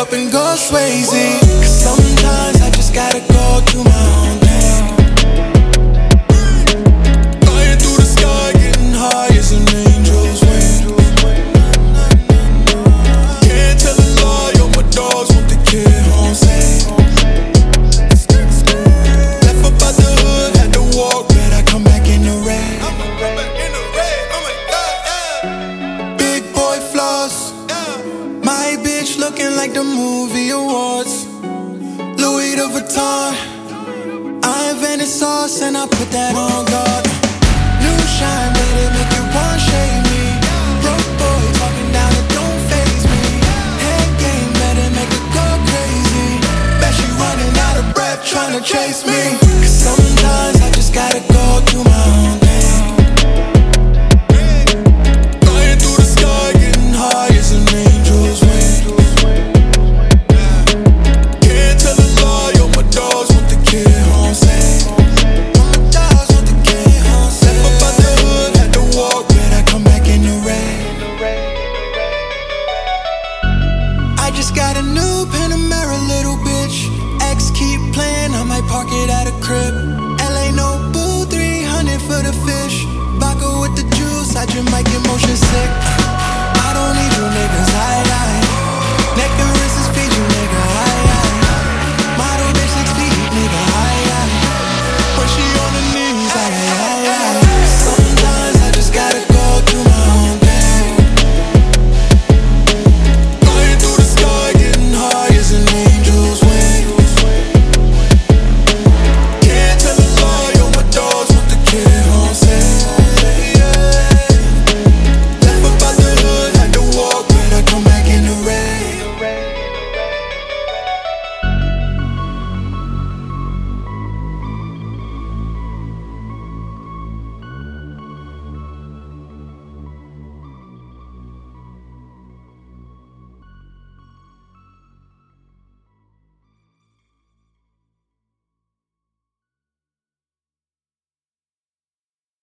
up and go Swayze. Cause sometimes I just gotta go through my own thing. Flying through the sky, getting high as an angel's wing. Can't tell a lie, all my dogs want the kid home safe. Left up out the hood, had to walk, but I come back in the rain. Big boy floss, my bitch looking like the movie awards. Louis Vuitton, I invented sauce and I put that on God. New shine, baby, make you want shade me. Broke boy talking down, it don't faze me. Head game, better make it go crazy. Bet she running out of breath trying to chase me. Cause sometimes I just gotta go through my own thing. Flying through the sky, getting high as an angel's wing. Can't tell a lie, all my dogs want the kid home safe. All my dogs want the kid home safe. Left up out the hood, had to walk, but I come back in the rain. I just got a new Panamera, little bitch. X keep playing, I might park it at a crib. LA no boo, 300 for the fish. Vodka with the juice, I just might get motion sick.